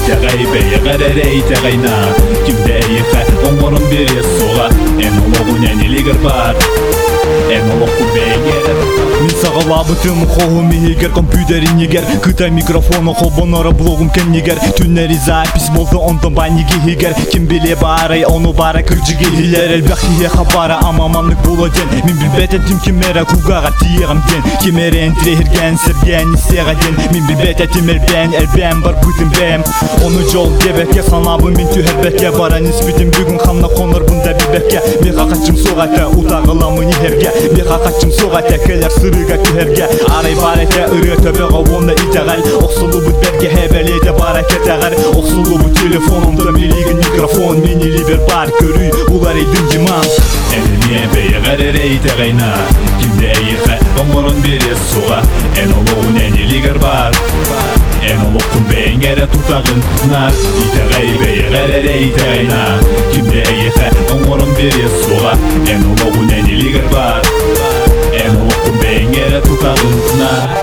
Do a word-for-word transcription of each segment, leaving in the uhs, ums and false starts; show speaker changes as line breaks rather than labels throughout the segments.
Итагай бейгаререй тагайна Кимде ейха оңорын бере суға Эн олоғу нәнелегір бар Эн олоғу бейгер Мен сағалабытым қолым егер компьютерин егер Кытай микрофоны қолбонора блогым кен егер Түннери запись болды ондан банеге егер Ким біле барай оны бара күржіге елер Әлбәқ хие хабара амаманлық боладен Мен білбет әтім кемера кугаға тиеғам ден Кемерен трехерген серген несеға ден Мен білбет әтім әлбән әлбән бар бұтым бәм Оны жол дебекке санабы мен түйербекке Бара неспетім бүгін қамна қоныр бұнда бібекке Меға қачым соғата ұтағыламы нехерге Меға қачым соғата келер сырыға күхерге Арай бар әте үрі төбеға онда итағал Оқсылы бұд берге хәбәлеті бар әкетәғар Оқсылы бұд телефонымда мелеген микрофон Мені либер бар көрүй ұларейдің жиман Әніне бейғар әрей тәғайна Кімде ейқі оңырын бере суға Ән олуғын әнелегер бар Ән олуғын бәйңәрі тұтағын нар Итағай бейғар әрей тәғайна Кімде ейқі оңырын бере суға Ән олуғын әнелегер бар Ән олуғын бәйңәрі тұтағын нар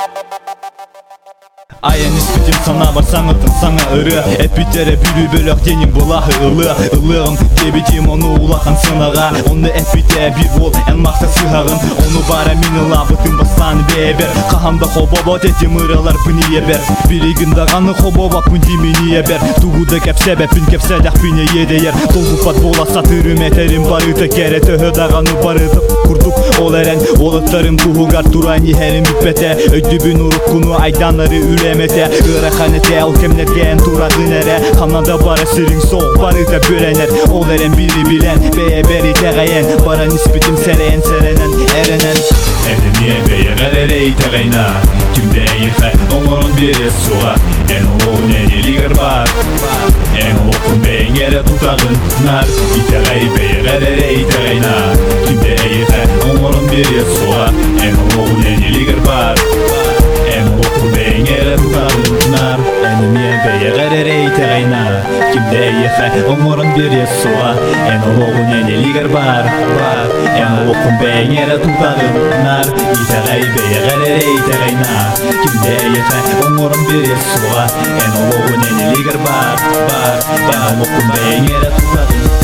Аян испитим сана бар саңытын саңа ұры Әппеттері бүрі бөлік денің болағы ұлы Ұлығын дебетем оны улақан сынаға Оны әппетті бір бол ән мақта сығағын Оны бара мені лабытын бастаны бәбер Қағамда қобабат әтем ұралар пүні ебер Берегінді ғаны қобабат пүнді мені ебер Туғуды кәп сәбәпін кәп сәдәқ пүне едейер Толғыпат бола сатырым әтәрім барыты кәрі Түхідағаны барытып құрдық ол әрән Олыттарым туғығар турайны әрім үппәті Өйдібін ұрып күні айданары үлемете Үрәханете ол кемнерген турадын әрі Қамнада бары сірің сол барыта бөленер Ол әрен бірі білен бәе бәрі тәғайен Бара ниспетім сәрен сәренен әренен Әдіне бәйғар әрей тәғайна Кімде ейқі оңырын бере суға Ән олуғын әнелегер бар Ән олуғын бәйңәрі тұтағын нар Итағай бәйғар әрей тәғайна Кімде ейқі оңырын бере суға Ән олуғын әнелегер бар Ән олуғын бәйңәрі тұтағын нар Әніме бәйғар әрей тәғайна Кімде ейқі оңырын бере суға Ән олуғын әнелегер бар Ән олуғын бәйңәрі тұтағын нар Итағай бәйғар әрей тәғайна Кімде ейқі оңырын бере суға Ән олуғын әнелегер бар Ән олуғын бәйңәрі тұтағын